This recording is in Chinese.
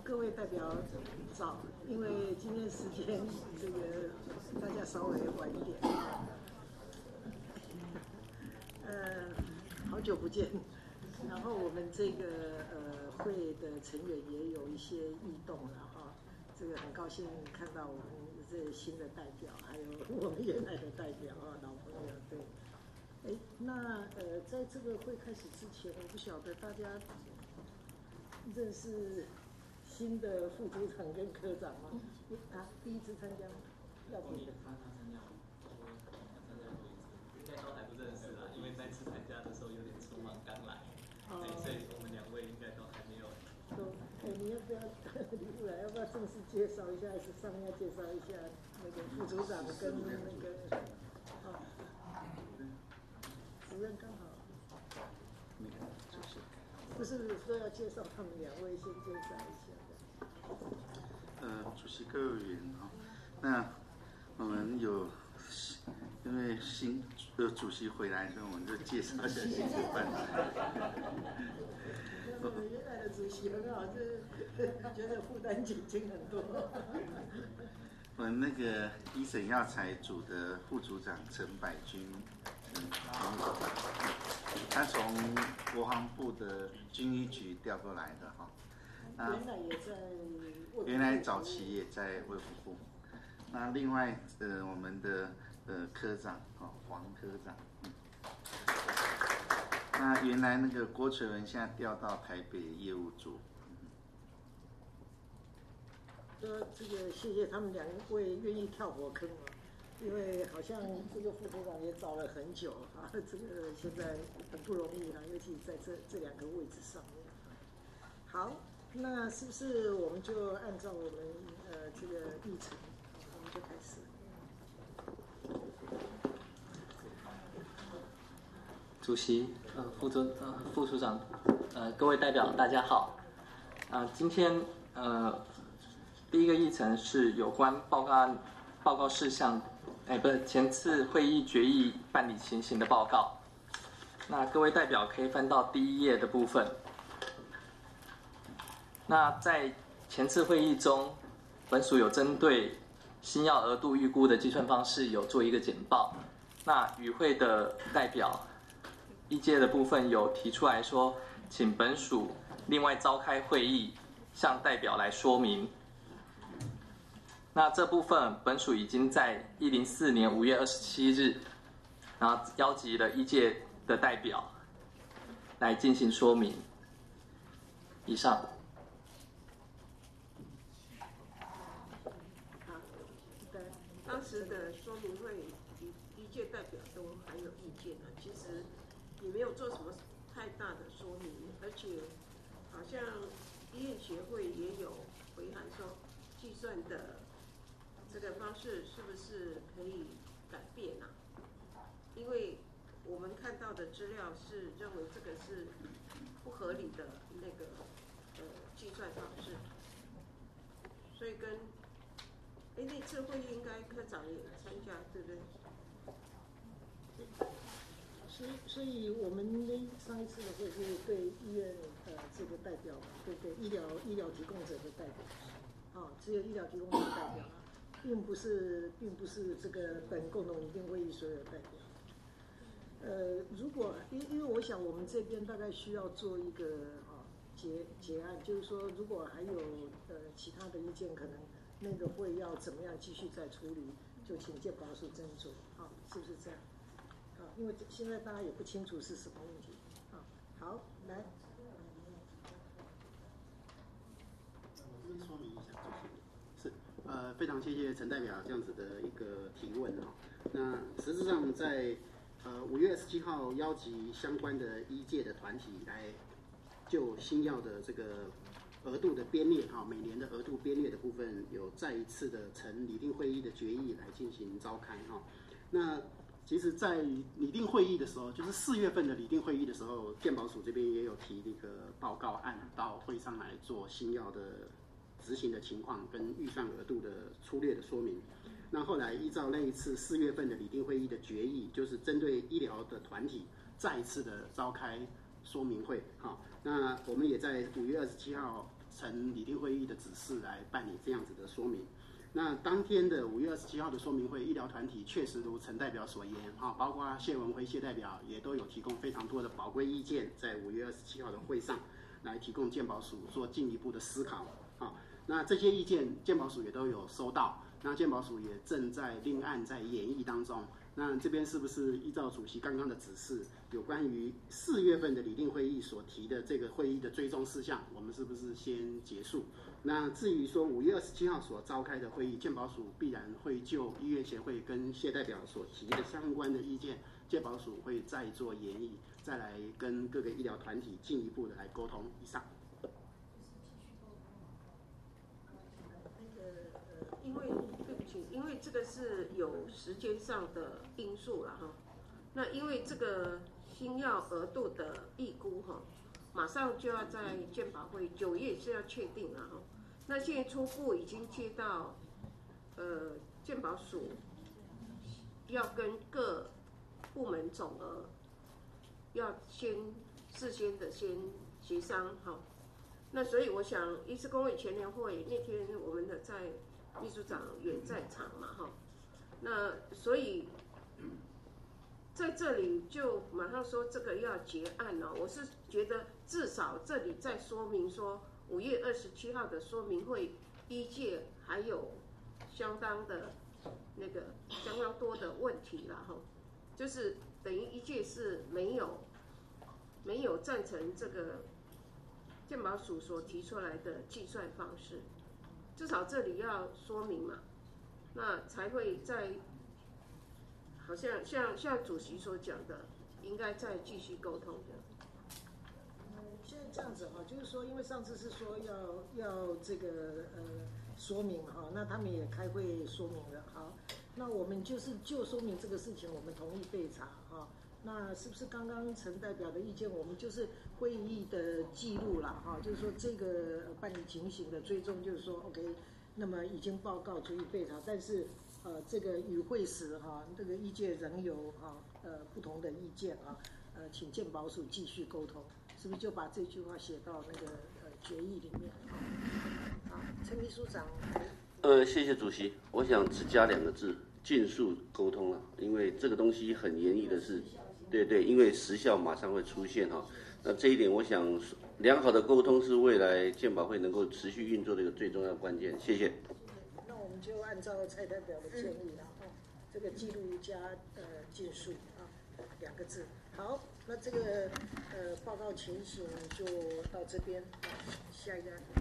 各位代表早，因为今天时间这个大家稍微晚一点，好久不见。然后我们这个会的成员也有一些异动了哈，这个很高兴看到我们这新的代表，还有我们原来的代表啊，老朋友对。哎，那在这个会开始之前，我不晓得大家认识新的副组长跟科长吗？第一次参加吗？要不他参加，他参加过一次，应该都还不认识啦，因为那次参加的时候有点匆忙，刚来，所以我们2位应该都还没有。 你要不要李副来？要不要正式介绍一下？还是上面要介绍一下那个副组长跟那个主任刚好。不是说要介绍他们2位，先介绍一下。 主席各位委员哈，那我们因为新主席回来，所以我们就介绍一下新的办法。 我们原来的主席很好，就是觉得负担减轻很多。 我们那个医审药材组的副组长陈百君，他从国防部的军医局调过来的哈。 原来也在， 原来早期也在卫福部。那另外我们的科长黄科长，那原来那个郭垂文现在调到台北业务组。 这个谢谢他们2位愿意跳火坑啊，因为好像这个副组长也找了很久啊，这个现在很不容易啊，尤其在这2个位置上面。好，那是不是我们就按照我们这个议程，我们就开始。 主席、副组长、各位代表，大家好。今天第一个议程是有关报告事项，前次会议决议办理情形的报告。那各位代表可以翻到第1页的部分。那在前次会议中，本署有针对新药额度预估的计算方式有做一个简报。那与会的代表，医界的部分有提出来说，请本署另外召开会议，向代表来说明。那这部分本署已经在104年5月27日，然后邀集了医界的代表来进行说明。以上。 当时的说明会，医界代表都还有意见呢，其实也没有做什么太大的说明，而且好像医院协会也有回函说，计算的这个方式是不是可以改变啊？因为我们看到的资料是认为这个是不合理的那个计算方式，所以跟那次会议应该科长也参加，对不对？ 所以我们上一次的会是对医院这个代表嘛，对不对？医疗提供者的代表，只有医疗提供者的代表啊，并不是这个本共同拟定会议所有代表。如果因为我想我们这边大概需要做一个结案，就是说如果还有其他的意见，可能那个会要怎么样继续再处理，就请健保署斟酌是不是这样？因为现在大家也不清楚是什么问题好，来。 我这边说明一下，是非常谢谢陈代表这样子的一个提问那实质上在5月27号邀集相关的医界的团体来就新药的这个额度的编列每年的额度编列的部分，有再一次的呈拟定会议的决议来进行召开那其实，在拟定会议的时候，就是4月份的拟定会议的时候，健保署这边也有提那个报告案到会上来做新药的执行的情况跟预算额度的粗略的说明。那后来依照那一次4月份的拟定会议的决议，就是针对医疗的团体再一次的召开说明会。那我们也在5月27号呈理定会议的指示来办理这样子的说明。那当天的5月27号的说明会，医疗团体确实如陈代表所言，包括谢文辉谢代表也都有提供非常多的宝贵意见，在5月27号的会上来提供健保署做进一步的思考。那这些意见健保署也都有收到，那健保署也正在另案在研议当中。那这边是不是依照主席刚刚的指示，有关于4月份的理定会议所提的这个会议的追踪事项，我们是不是先结束？那至于说5月27号所召开的会议，健保署必然会就医院协会跟谢代表所提的相关的意见，健保署会再做研议，再来跟各个医疗团体进一步的来沟通。以上。 因为这个是有时间上的因素了哈。那因为这个新药额度的预估哈，马上就要在健保会9月是要确定了哈。那现在初步已经接到健保署要跟各部门总额要事先的协商哈。那所以我想医师公会全联会那天我们的在秘书长也在场嘛哈，那所以在这里就马上说这个要结案了。我是觉得至少这里在说明说5月27号的说明会医界还有相当多的问题啦哈，就是等于医界是没有赞成这个健保署所提出来的计算方式。至少这里要说明嘛，那才会在好像像主席所讲的，应该再继续沟通的。 现在这样子哈，就是说，因为上次是说要这个说明哈，那他们也开会说明了。好，那我们就说明这个事情，我们同意备查哈。那是不是刚刚陈代表的意见，我们就是会议的记录啦哈，就是说这个办理情形的追踪，就是说 OK， 那么已经报告足以备查，但是这个与会时哈，这个意见仍有不同的意见啊，请健保署继续沟通，是不是就把这句话写到那个决议里面？好，陈秘书长。 谢谢主席，我想只加2个字，尽速沟通了，因为这个东西很严厉的是。对，因为时效马上会出现哈，那这一点我想良好的沟通是未来健保会能够持续运作的一个最重要的关键。谢谢。 那我们就按照蔡代表的建议啦，这个记录加尽速啊2个字。好，那这个报告情形就到这边，下一个案。